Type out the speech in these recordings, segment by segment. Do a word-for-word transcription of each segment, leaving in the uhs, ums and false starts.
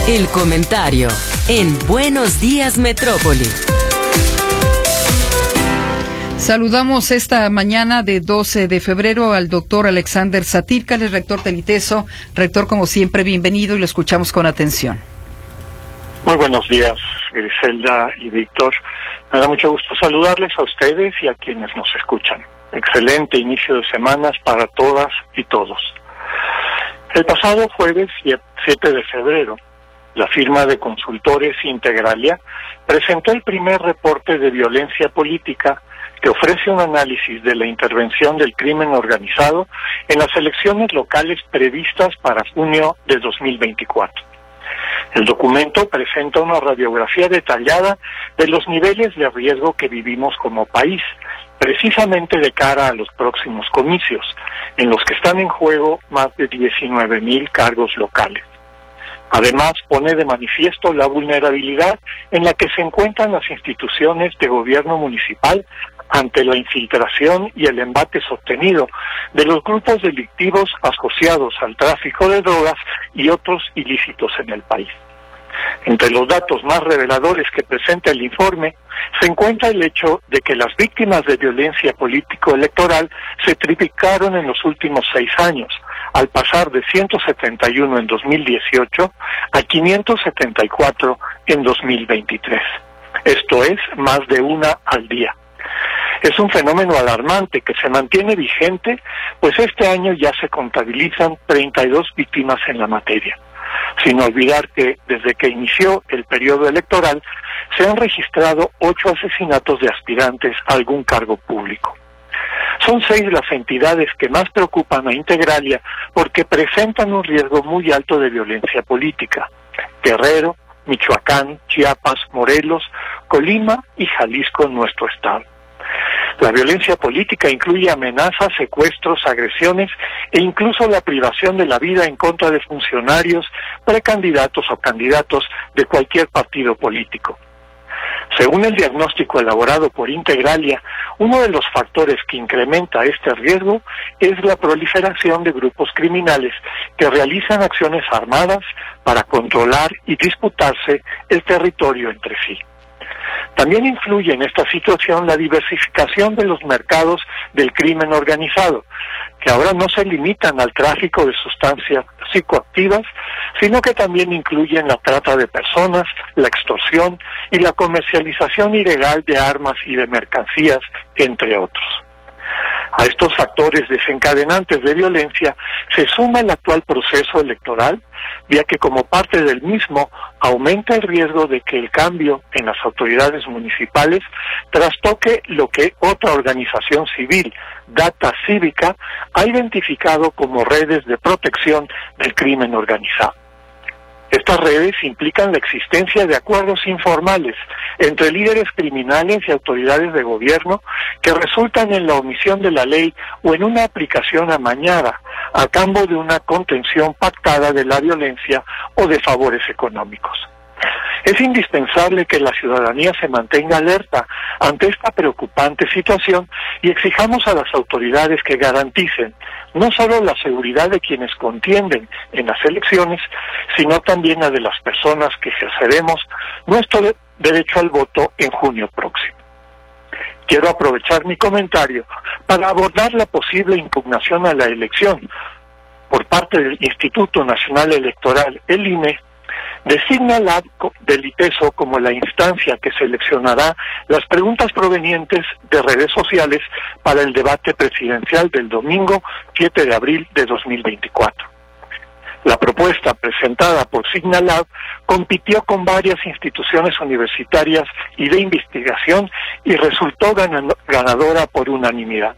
El comentario en Buenos Días Metrópoli. Saludamos esta mañana de doce de febrero al doctor Alexander Satirka, el rector del ITESO. Rector, como siempre, bienvenido y lo escuchamos con atención. Muy buenos días, Griselda y Víctor. Me da mucho gusto saludarles a ustedes y a quienes nos escuchan. Excelente inicio de semanas para todas y todos. El pasado jueves siete de febrero, la firma de consultores Integralia presentó el primer reporte de violencia política que ofrece un análisis de la intervención del crimen organizado en las elecciones locales previstas para junio de dos mil veinticuatro. El documento presenta una radiografía detallada de los niveles de riesgo que vivimos como país, precisamente de cara a los próximos comicios, en los que están en juego más de diecinueve mil cargos locales. Además, pone de manifiesto la vulnerabilidad en la que se encuentran las instituciones de gobierno municipal ante la infiltración y el embate sostenido de los grupos delictivos asociados al tráfico de drogas y otros ilícitos en el país. Entre los datos más reveladores que presenta el informe se encuentra el hecho de que las víctimas de violencia político-electoral se triplicaron en los últimos seis años, al pasar de ciento setenta y uno en dos mil dieciocho a quinientos setenta y cuatro en dos mil veintitrés. Esto es más de una al día. Es un fenómeno alarmante que se mantiene vigente, pues este año ya se contabilizan treinta y dos víctimas en la materia. Sin olvidar que desde que inició el periodo electoral se han registrado ocho asesinatos de aspirantes a algún cargo público. Son seis las entidades que más preocupan a Integralia porque presentan un riesgo muy alto de violencia política: Guerrero, Michoacán, Chiapas, Morelos, Colima y Jalisco, nuestro estado. La violencia política incluye amenazas, secuestros, agresiones e incluso la privación de la vida en contra de funcionarios, precandidatos o candidatos de cualquier partido político. Según el diagnóstico elaborado por Integralia, uno de los factores que incrementa este riesgo es la proliferación de grupos criminales que realizan acciones armadas para controlar y disputarse el territorio entre sí. También influye en esta situación la diversificación de los mercados del crimen organizado, que ahora no se limitan al tráfico de sustancias psicoactivas, sino que también incluyen la trata de personas, la extorsión y la comercialización ilegal de armas y de mercancías, entre otros. A estos factores desencadenantes de violencia se suma el actual proceso electoral, ya que como parte del mismo aumenta el riesgo de que el cambio en las autoridades municipales trastoque lo que otra organización civil, Data Cívica, ha identificado como redes de protección del crimen organizado. Estas redes implican la existencia de acuerdos informales entre líderes criminales y autoridades de gobierno que resultan en la omisión de la ley o en una aplicación amañada a cambio de una contención pactada de la violencia o de favores económicos. Es indispensable que la ciudadanía se mantenga alerta ante esta preocupante situación y exijamos a las autoridades que garanticen no solo la seguridad de quienes contienden en las elecciones, sino también la de las personas que ejerceremos nuestro de- derecho al voto en junio próximo. Quiero aprovechar mi comentario para abordar la posible impugnación a la elección por parte del Instituto Nacional Electoral, el I N E. Designa la del ITESO como la instancia que seleccionará las preguntas provenientes de redes sociales para el debate presidencial del domingo siete de abril de dos mil veinticuatro. La propuesta presentada por Signalab compitió con varias instituciones universitarias y de investigación y resultó ganadora por unanimidad.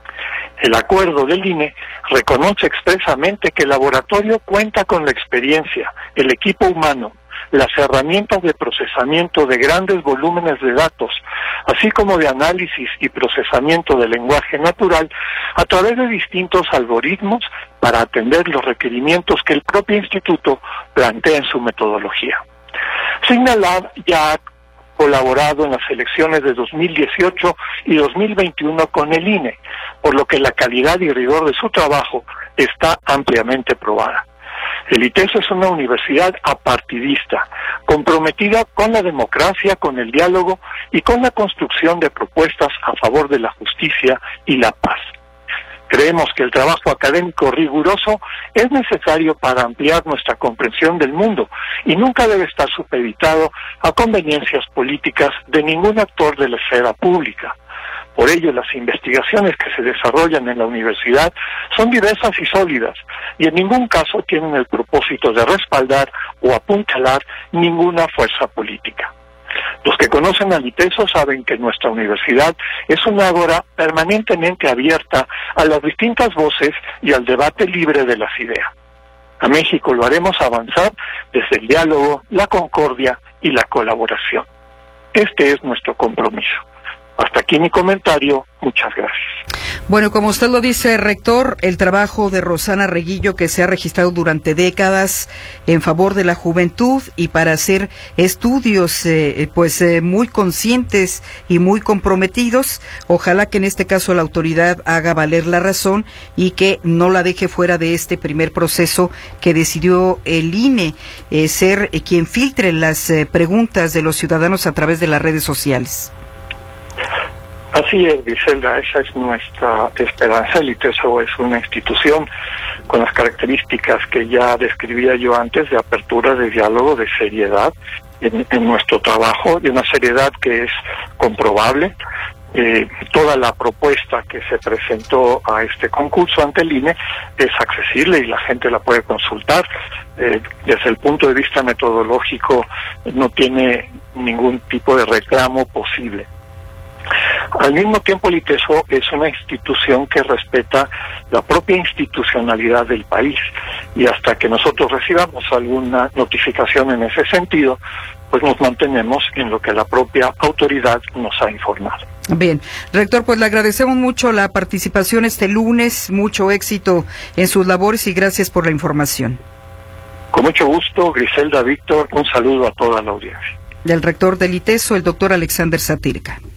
El acuerdo del I N E reconoce expresamente que el laboratorio cuenta con la experiencia, el equipo humano, las herramientas de procesamiento de grandes volúmenes de datos, así como de análisis y procesamiento del lenguaje natural a través de distintos algoritmos para atender los requerimientos que el propio instituto plantea en su metodología. Signalab ya ha colaborado en las elecciones de dos mil dieciocho y dos mil veintiuno con el I N E, por lo que la calidad y rigor de su trabajo está ampliamente probada. El ITESO es una universidad apartidista, comprometida con la democracia, con el diálogo y con la construcción de propuestas a favor de la justicia y la paz. Creemos que el trabajo académico riguroso es necesario para ampliar nuestra comprensión del mundo y nunca debe estar supeditado a conveniencias políticas de ningún actor de la esfera pública. Por ello, las investigaciones que se desarrollan en la universidad son diversas y sólidas, y en ningún caso tienen el propósito de respaldar o apuntalar ninguna fuerza política. Los que conocen al ITESO saben que nuestra universidad es una ágora permanentemente abierta a las distintas voces y al debate libre de las ideas. A México lo haremos avanzar desde el diálogo, la concordia y la colaboración. Este es nuestro compromiso. Hasta aquí mi comentario. Muchas gracias. Bueno, como usted lo dice, rector, el trabajo de Rosana Reguillo, que se ha registrado durante décadas en favor de la juventud y para hacer estudios eh, pues eh, muy conscientes y muy comprometidos, ojalá que en este caso la autoridad haga valer la razón y que no la deje fuera de este primer proceso que decidió el I N E, eh, ser eh, quien filtre las eh, preguntas de los ciudadanos a través de las redes sociales. Así es, Griselda, esa es nuestra esperanza. El ITESO es una institución con las características que ya describía yo antes, de apertura, de diálogo, de seriedad en, en nuestro trabajo, de una seriedad que es comprobable. Eh, toda la propuesta que se presentó a este concurso ante el I N E es accesible y la gente la puede consultar. Eh, desde el punto de vista metodológico no tiene ningún tipo de reclamo posible. Al mismo tiempo, el ITESO es una institución que respeta la propia institucionalidad del país, y hasta que nosotros recibamos alguna notificación en ese sentido, pues nos mantenemos en lo que la propia autoridad nos ha informado. Bien, rector, pues le agradecemos mucho la participación este lunes, mucho éxito en sus labores y gracias por la información. Con mucho gusto, Griselda, Víctor, un saludo a toda la audiencia. Del rector del ITESO, el doctor Alexander Satírka.